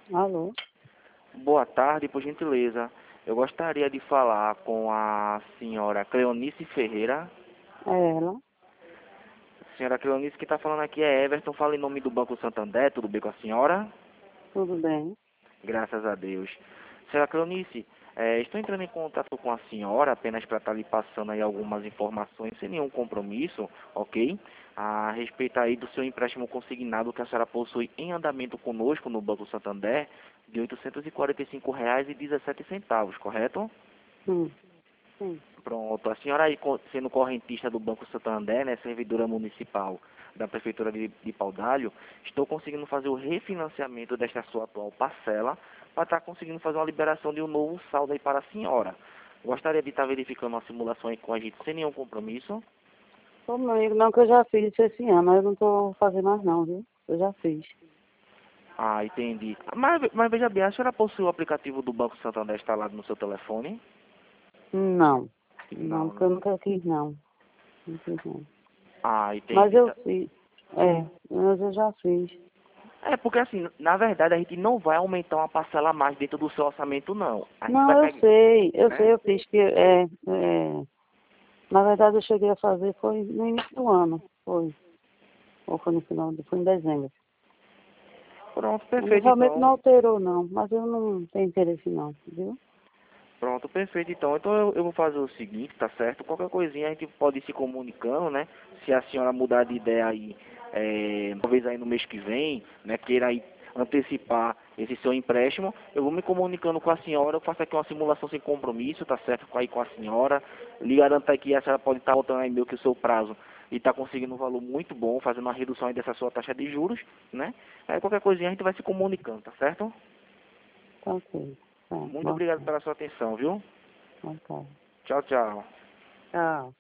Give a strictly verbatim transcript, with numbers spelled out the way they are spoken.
Alô? Boa tarde, por gentileza. Eu gostaria de falar com a senhora Cleonice Ferreira. É ela? Senhora Cleonice, quem está falando aqui é Everton, fala em nome do Banco Santander, tudo bem com a senhora? Tudo bem? Graças a Deus. Senhora Cleonice, eh, estou entrando em contato com a senhora apenas para estar lhe passando aí algumas informações, sem nenhum compromisso, ok? A respeito aí do seu empréstimo consignado que a senhora possui em andamento conosco no Banco Santander, de oitocentos e quarenta e cinco reais e dezessete centavos, correto? Sim, sim. Pronto, a senhora aí co- sendo correntista do Banco Santander, né, servidora municipal da Prefeitura de, de Paudalho, estou conseguindo fazer o refinanciamento desta sua atual parcela para estar conseguindo fazer uma liberação de um novo saldo aí para a senhora. Gostaria de estar verificando uma simulação aí com a gente sem nenhum compromisso. Ô, meu amigo, não que eu já fiz isso esse ano, eu não tô fazendo mais não, viu? Eu já fiz. Ah, entendi. Mas, mas veja bem, a senhora possui o aplicativo do Banco Santander instalado no seu telefone? Não. Não, Não, porque eu né? nunca quis não. Não quis não. Ah, Mas entendi. eu Tá. fiz. É, mas eu já fiz. É, porque assim, na verdade a gente não vai aumentar uma parcela a mais dentro do seu orçamento, não. A gente vai Não, eu pegar, sei, eu né? sei, eu fiz que é, é. Na verdade eu cheguei a fazer foi no início do ano. Foi. Ou foi no final, foi em dezembro. Pronto, Mas perfeito realmente não então. alterou não, mas eu não tenho interesse não, viu? Pronto, perfeito então. Então eu, eu vou fazer o seguinte, tá certo? Qualquer coisinha a gente pode ir se comunicando, né? Se a senhora mudar de ideia aí, é, talvez aí no mês que vem, né? Queira aí antecipar esse seu empréstimo, eu vou me comunicando com a senhora, eu faço aqui uma simulação sem compromisso, tá certo? Aí com a senhora, lhe garanto aí que a senhora pode estar botando aí meio que o seu prazo e está conseguindo um valor muito bom, fazendo uma redução aí dessa sua taxa de juros, né? Aí qualquer coisinha a gente vai se comunicando, tá certo? Tá ok. Tá, Muito boa obrigado tarde. pela sua atenção, viu? Boa tarde. Tchau, tchau. Tchau.